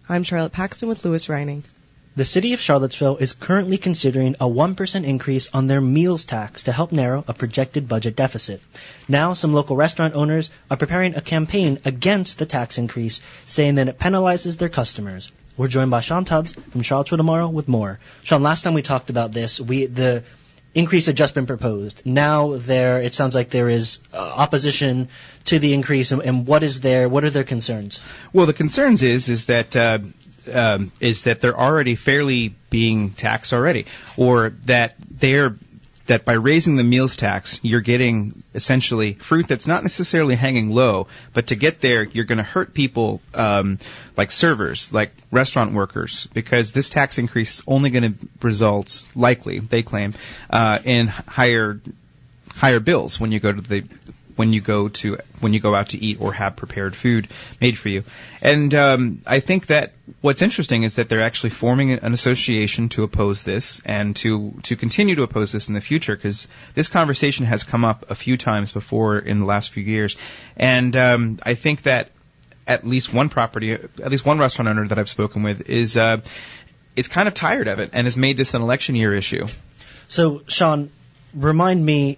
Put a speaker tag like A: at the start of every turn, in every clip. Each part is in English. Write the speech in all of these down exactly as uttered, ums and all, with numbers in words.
A: I'm Charlotte Paxton with Lewis Reining.
B: The city of Charlottesville is currently considering a one percent increase on their meals tax to help narrow a projected budget deficit. Now, some local restaurant owners are preparing a campaign against the tax increase, saying that it penalizes their customers. We're joined by Sean Tubbs from Charlottesville Tomorrow with more. Sean, last time we talked about this, we the increase had just been proposed. Now there, it sounds like there is uh, opposition to the increase, and, and what is there? What are their concerns?
C: Well, the concerns is is that. Uh, Um, is that they're already fairly being taxed already, or that they're that by raising the meals tax, you're getting essentially fruit that's not necessarily hanging low, but to get there, you're going to hurt people um, like servers, like restaurant workers, because this tax increase is only going to result, likely, they claim, uh, in higher higher bills when you go to the when you go to when you go out to eat or have prepared food made for you. And um, I think that what's interesting is that they're actually forming an association to oppose this and to to continue to oppose this in the future, because this conversation has come up a few times before in the last few years. And um, I think that at least one property, at least one restaurant owner that I've spoken with is uh, is kind of tired of it and has made this an election year issue.
B: So, Sean, remind me.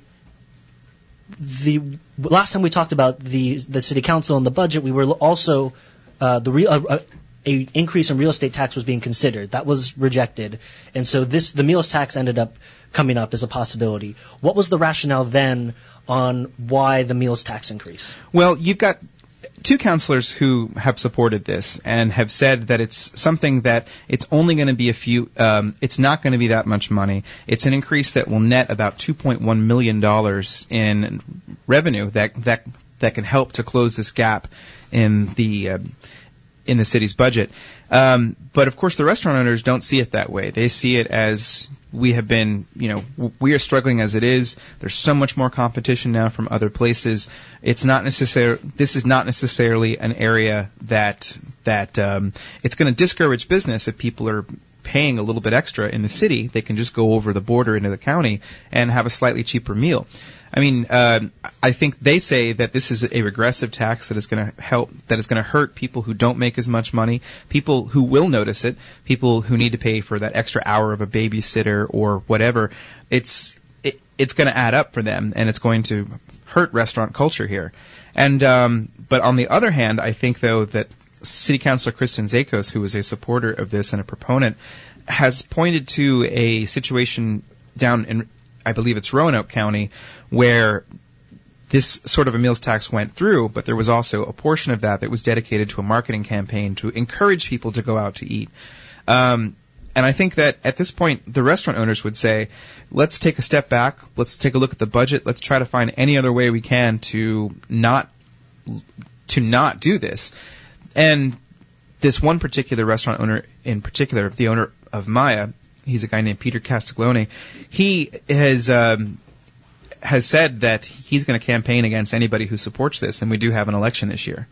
B: The last time we talked about the the city council and the budget, we were also uh, the re- uh, a increase in real estate tax was being considered. That was rejected, and so this the meals tax ended up coming up as a possibility. What was the rationale then on why the meals tax increase?
C: Well, you've got two councilors who have supported this and have said that it's something that it's only going to be a few, um, it's not going to be that much money. It's an increase that will net about two point one million dollars in revenue that, that, that can help to close this gap in the, uh, in the city's budget. Um, but of course the restaurant owners don't see it that way. They see it as we have been, you know, w- we are struggling as it is. There's so much more competition now from other places. It's not necessarily, this is not necessarily an area that, that, um, it's going to discourage business if people are paying a little bit extra in the city. They can just go over the border into the county and have a slightly cheaper meal. I mean, uh, I think they say that this is a regressive tax that is going to help, that is going to hurt people who don't make as much money, people who will notice it, people who need to pay for that extra hour of a babysitter or whatever. It's it, it's going to add up for them, and it's going to hurt restaurant culture here. And um, but on the other hand, I think though that City Councilor Kristen Zakos, who is a supporter of this and a proponent, has pointed to a situation down in, I believe it's Roanoke County, where this sort of a meals tax went through, but there was also a portion of that that was dedicated to a marketing campaign to encourage people to go out to eat. Um, and I think that at this point, the restaurant owners would say, let's take a step back, let's take a look at the budget, let's try to find any other way we can to not to not do this. And this one particular restaurant owner in particular, the owner of Maya, he's a guy named Peter Castiglione, he has um, has said that he's going to campaign against anybody who supports this, and we do have an election this year.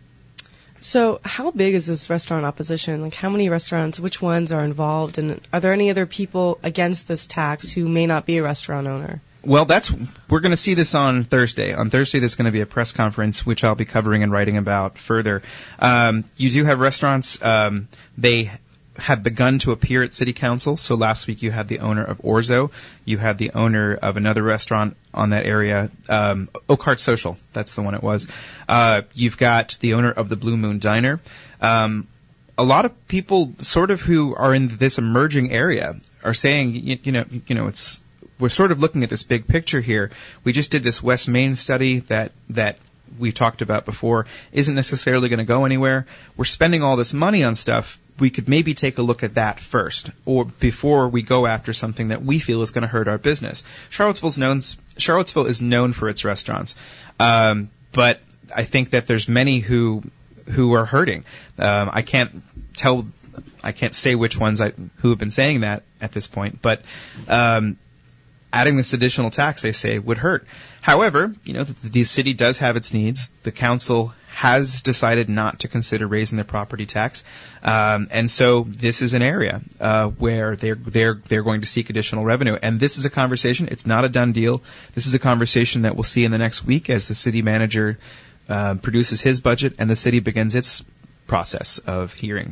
A: So how big is this restaurant opposition? Like, how many restaurants, which ones are involved, and are there any other people against this tax who may not be a restaurant owner?
C: Well, that's we're going to see this on Thursday. On Thursday, there's going to be a press conference, which I'll be covering and writing about further. Um, you do have restaurants. Um, they have begun to appear at City Council. So last week you had the owner of Orzo. You had the owner of another restaurant on that area, um, Oak Heart Social. That's the one it was. Uh, you've got the owner of the Blue Moon Diner. Um, a lot of people sort of who are in this emerging area are saying, you, you know, you know, it's, we're sort of looking at this big picture here. We just did this West Main study that, that we've talked about before, isn't necessarily going to go anywhere. We're spending all this money on stuff. We could maybe take a look at that first, or before we go after something that we feel is going to hurt our business. Charlottesville's known, Charlottesville is known for its restaurants, um, but I think that there's many who who are hurting. Um, I can't tell, I can't say which ones I, who have been saying that at this point, but um, adding this additional tax, they say, would hurt. However, you know, the, the city does have its needs. The council has decided not to consider raising the property tax, um, and so this is an area uh, where they're they're they're going to seek additional revenue. And this is a conversation. It's not a done deal. This is a conversation that we'll see in the next week as the city manager uh, produces his budget and the city begins its process of hearings.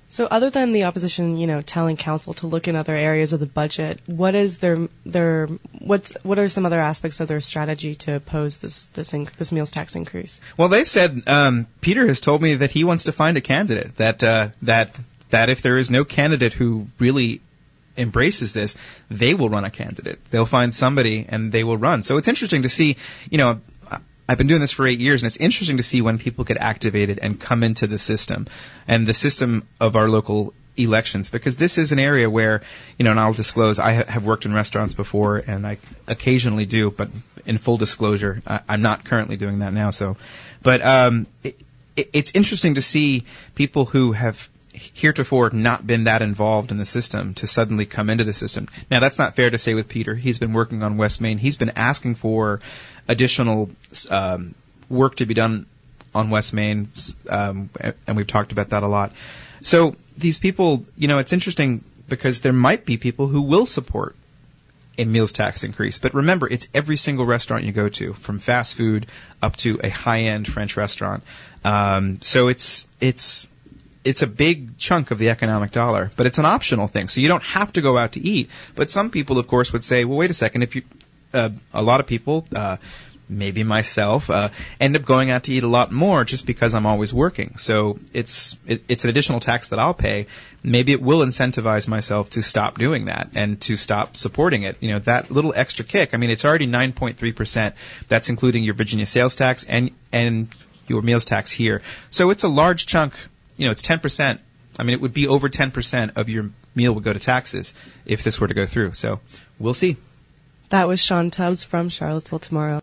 A: So other than the opposition, you know, telling council to look in other areas of the budget, what is their their what's what are some other aspects of their strategy to oppose this this inc- this meals tax increase?
C: Well, they've said um, Peter has told me that he wants to find a candidate. That uh, that that if there is no candidate who really embraces this, they will run a candidate. They'll find somebody and they will run. So it's interesting to see, you know. I've been doing this for eight years, and it's interesting to see when people get activated and come into the system and the system of our local elections, because this is an area where, you know, and I'll disclose, I ha- have worked in restaurants before, and I occasionally do, but in full disclosure, I- I'm not currently doing that now. So, but um, it, it, it's interesting to see people who have heretofore not been that involved in the system to suddenly come into the system. Now, that's not fair to say with Peter. He's been working on West Main. He's been asking for additional um, work to be done on West Main, um, and we've talked about that a lot. So these people, you know, it's interesting because there might be people who will support a meals tax increase. But remember, it's every single restaurant you go to, from fast food up to a high-end French restaurant. Um, so it's it's it's a big chunk of the economic dollar, but it's an optional thing. So you don't have to go out to eat. But some people, of course, would say, well, wait a second, if you Uh, a lot of people, uh, maybe myself, uh, end up going out to eat a lot more just because I'm always working. So it's it, it's an additional tax that I'll pay. Maybe it will incentivize myself to stop doing that and to stop supporting it. You know, that little extra kick. I mean, it's already nine point three percent. That's including your Virginia sales tax and and your meals tax here. So it's a large chunk. You know, it's ten percent. I mean, it would be over ten percent of your meal would go to taxes if this were to go through. So we'll see.
A: That was Sean Tubbs from Charlottesville Tomorrow.